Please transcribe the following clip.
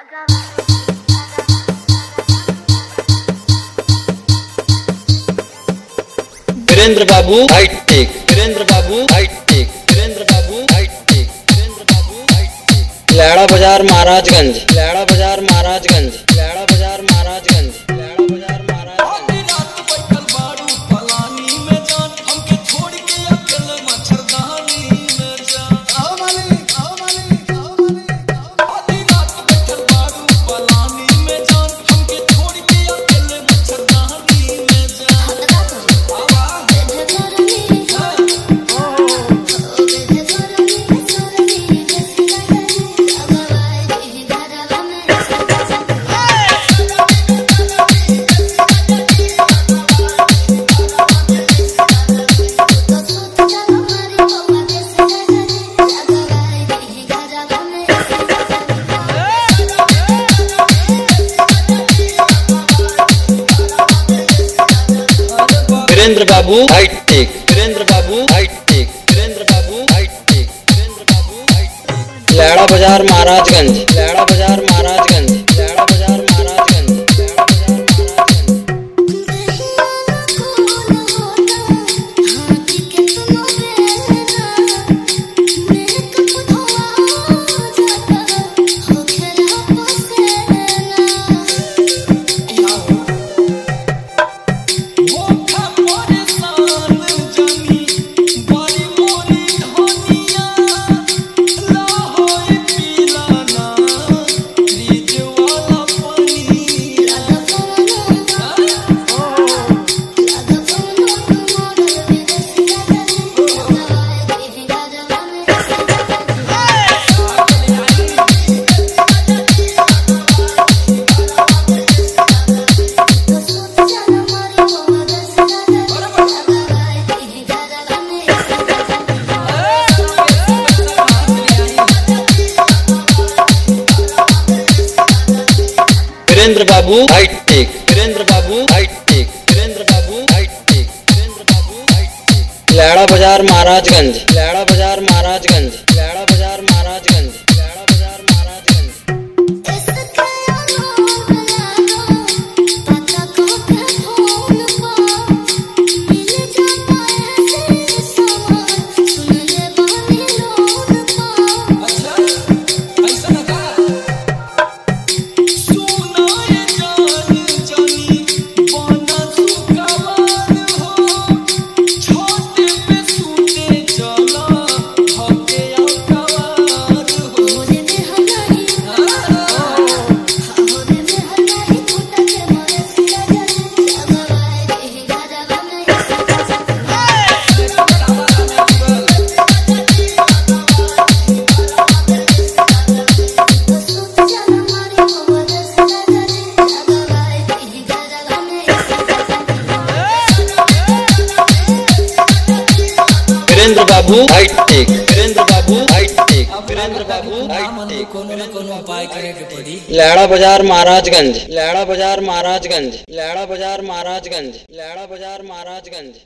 वीरेंद्र बाबू हाईटेक, वीरेंद्र बाबू हाईटेक, वीरेंद्र बाबू हाईटेक, वीरेंद्र बाबू हाईटेक। लैड़ा बाजार महाराजगंज, लैड़ा बाजार महाराजगंज, लैड़ा बाजार महाराजगंज, लैड़ा बाजार महाराजगंज। वीरेंद्र बाबू हाईटेक, वीरेंद्र बाबू हाईटेक, वीरेंद्र बाबू हाईटेक, वीरेंद्र बाबू हाईटेक। लैड़ा बाजार महाराजगंज, लैड़ा बाजार महाराजगंज, लैड़ा बाजार महाराजगंज, लैड़ा बाजार महाराजगंज। वीरेंद्र बाबू हाईटेक, वीरेंद्र बाबू हाईटेक, वीरेंद्र बाबू हाईटेक, वीरेंद्र बाबू हाईटेक। लैड़ा बाजार महाराजगंज, लैड़ा बाजार महाराजगंज, लैड़ा बाजार महाराजगंज, लैड़ा बाजार महाराजगंज। वीरेंद्र बाबू हाईटेक, वीरेंद्र बाबू हाईटेक, वीरेंद्र बाबू हाईटेक। कोनो न कोनो उपाय करे के पड़ी। लैड़ा बाजार महाराजगंज, लैड़ा बाजार महाराजगंज, लैड़ा बाजार महाराजगंज, लैड़ा बाजार महाराजगंज।